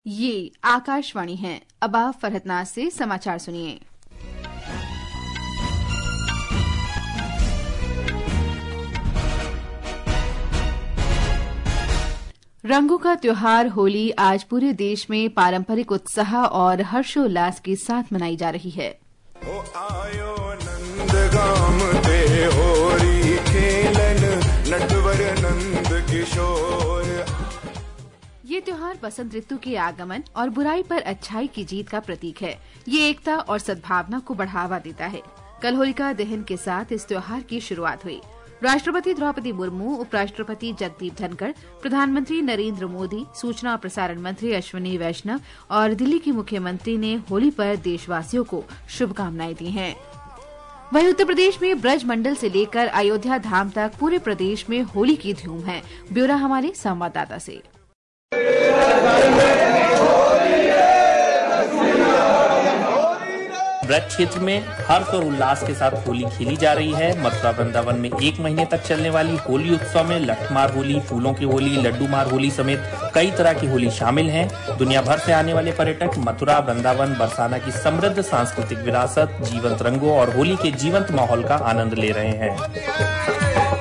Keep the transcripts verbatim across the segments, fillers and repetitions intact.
ये आकाशवाणी है। अब आप फरहतनाज से समाचार सुनिए। रंगों का त्योहार होली आज पूरे देश में पारंपरिक उत्साह और हर्षोल्लास के साथ मनाई जा रही है। ओ आयो नंदगाम ते होरी खेलन नटवर नंद किशोर। ये त्योहार बसंत ऋतु के आगमन और बुराई पर अच्छाई की जीत का प्रतीक है। ये एकता और सद्भावना को बढ़ावा देता है। कल होलिका दहन के साथ इस त्योहार की शुरुआत हुई। राष्ट्रपति द्रौपदी मुर्मू, उपराष्ट्रपति जगदीप धनखड़, प्रधानमंत्री नरेंद्र मोदी, सूचना और प्रसारण मंत्री अश्विनी वैष्णव और दिल्ली के मुख्यमंत्री ने होली पर देशवासियों को शुभकामनाएं दी हैं। वहीं उत्तर प्रदेश में ब्रज मंडल से लेकर अयोध्या धाम तक पूरे प्रदेश में होली की धूम है। ब्यौरा हमारे संवाददाता से। ब्रज क्षेत्र में हर्ष और उल्लास के साथ होली खेली जा रही है। मथुरा वृंदावन में एक महीने तक चलने वाली होली उत्सव में लठमार होली, फूलों की होली, लड्डू मार होली समेत कई तरह की होली शामिल हैं। दुनिया भर से आने वाले पर्यटक मथुरा वृंदावन बरसाना की समृद्ध सांस्कृतिक विरासत, जीवंत रंगों और होली के जीवंत माहौल का आनंद ले रहे हैं।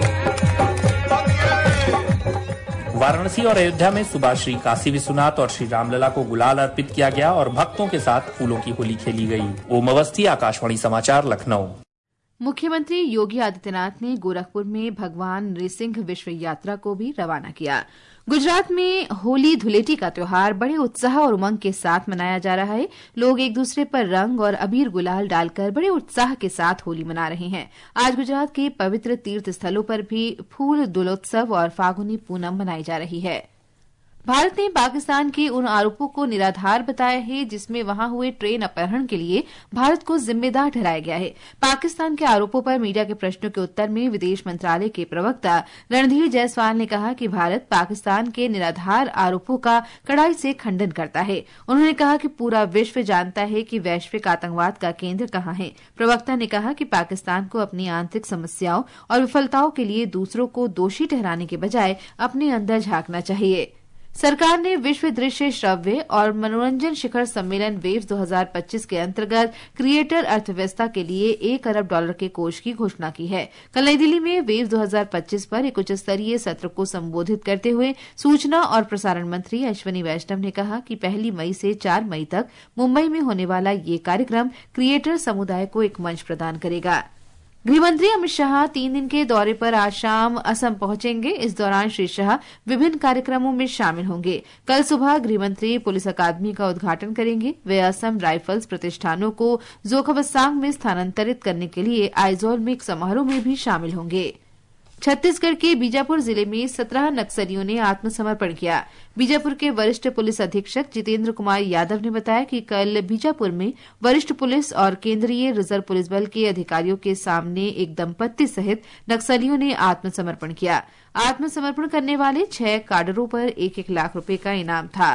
वाराणसी और अयोध्या में सुबह श्री काशी विश्वनाथ और श्री रामलला को गुलाल अर्पित किया गया और भक्तों के साथ फूलों की होली खेली गई। ओम अवस्थी, आकाशवाणी समाचार, लखनऊ। मुख्यमंत्री योगी आदित्यनाथ ने गोरखपुर में भगवान नृसिंह विश्व यात्रा को भी रवाना किया। गुजरात में होली धुलेटी का त्योहार बड़े उत्साह और उमंग के साथ मनाया जा रहा है। लोग एक दूसरे पर रंग और अबीर गुलाल डालकर बड़े उत्साह के साथ होली मना रहे हैं। आज गुजरात के पवित्र तीर्थ स्थलों पर भी फूल दुलोत्सव और फागुनी पूनम मनाई जा रही है। भारत ने पाकिस्तान के उन आरोपों को निराधार बताया है जिसमें वहां हुए ट्रेन अपहरण के लिए भारत को जिम्मेदार ठहराया गया है। पाकिस्तान के आरोपों पर मीडिया के प्रश्नों के उत्तर में विदेश मंत्रालय के प्रवक्ता रणधीर जायसवाल ने कहा कि भारत पाकिस्तान के निराधार आरोपों का कड़ाई से खंडन करता है। उन्होंने कहा कि पूरा विश्व जानता है कि वैश्विक आतंकवाद का केंद्र कहां है। प्रवक्ता ने कहा कि पाकिस्तान को अपनी आंतरिक समस्याओं और विफलताओं के लिए दूसरों को दोषी ठहराने के बजाय अपने अंदर झांकना चाहिए। सरकार ने विश्व दृश्य श्रव्य और मनोरंजन शिखर सम्मेलन वेव्स दो हज़ार पच्चीस के अंतर्गत क्रिएटर अर्थव्यवस्था के लिए एक अरब डॉलर के कोष की घोषणा की है। कल नई दिल्ली में वेव्स दो हज़ार पच्चीस पर एक उच्च स्तरीय सत्र को संबोधित करते हुए सूचना और प्रसारण मंत्री अश्विनी वैष्णव ने कहा कि पहली मई से चार मई तक मुंबई में होने वाला ये कार्यक्रम क्रिएटर समुदाय को एक मंच प्रदान करेगा। गृहमंत्री अमित शाह तीन दिन के दौरे पर आज शाम असम पहुंचेंगे। इस दौरान श्री शाह विभिन्न कार्यक्रमों में शामिल होंगे। कल सुबह गृहमंत्री पुलिस अकादमी का उद्घाटन करेंगे। वे असम राइफल्स प्रतिष्ठानों को जोखबस्तांग में स्थानांतरित करने के लिए आइजोल में एक समारोह में भी शामिल होंगे। छत्तीसगढ़ के बीजापुर जिले में सत्रह नक्सलियों ने आत्मसमर्पण किया। बीजापुर के वरिष्ठ पुलिस अधीक्षक जितेंद्र कुमार यादव ने बताया कि कल बीजापुर में वरिष्ठ पुलिस और केंद्रीय रिजर्व पुलिस बल के अधिकारियों के सामने एक दंपत्ति सहित नक्सलियों ने आत्मसमर्पण किया। आत्मसमर्पण करने वाले छह काडरों पर एक एक लाख रुपए का इनाम था।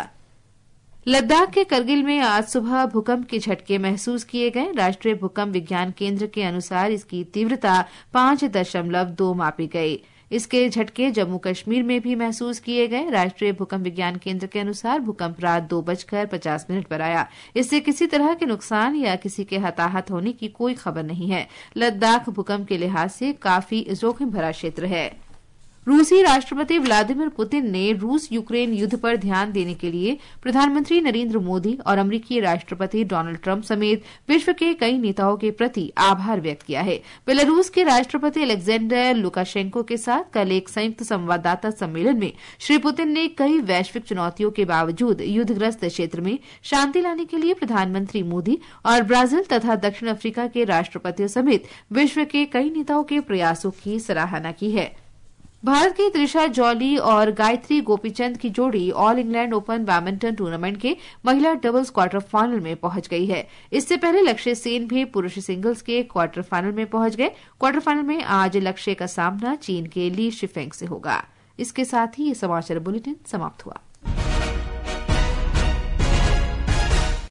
लद्दाख के करगिल में आज सुबह भूकंप के झटके महसूस किए गए। राष्ट्रीय भूकंप विज्ञान केंद्र के अनुसार इसकी तीव्रता पांच दशमलव दो मापी गई। इसके झटके जम्मू कश्मीर में भी महसूस किए गए। राष्ट्रीय भूकंप विज्ञान केंद्र के अनुसार भूकंप रात दो बजकर पचास मिनट पर आया। इससे किसी तरह के नुकसान या किसी के हताहत होने की कोई खबर नहीं है। लद्दाख भूकंप के लिहाज से काफी जोखिम भरा क्षेत्र है। रूसी राष्ट्रपति व्लादिमीर पुतिन ने रूस यूक्रेन युद्ध पर ध्यान देने के लिए प्रधानमंत्री नरेंद्र मोदी और अमेरिकी राष्ट्रपति डोनाल्ड ट्रंप समेत विश्व के कई नेताओं के प्रति आभार व्यक्त किया है। बेलारूस के राष्ट्रपति अलेक्जेंडर लुकाशेंको के साथ कल एक संयुक्त संवाददाता सम्मेलन में श्री पुतिन ने कई वैश्विक चुनौतियों के बावजूद युद्धग्रस्त क्षेत्र में शांति लाने के लिए प्रधानमंत्री मोदी और ब्राजील तथा दक्षिण अफ्रीका के राष्ट्रपतियों समेत विश्व के कई नेताओं के प्रयासों की सराहना की है। भारत की त्रिशा जॉली और गायत्री गोपीचंद की जोड़ी all England open badminton tournament के महिला डबल्स क्वार्टर फाइनल में पहुंच गई है। इससे पहले लक्ष्य सेन भी पुरुष सिंगल्स के क्वार्टर फाइनल में पहुंच गए। क्वार्टर फाइनल में आज लक्ष्य का सामना चीन के ली शिफेंग से होगा। इसके साथ ही ये समाचार बुलेटिन समाप्त हुआ।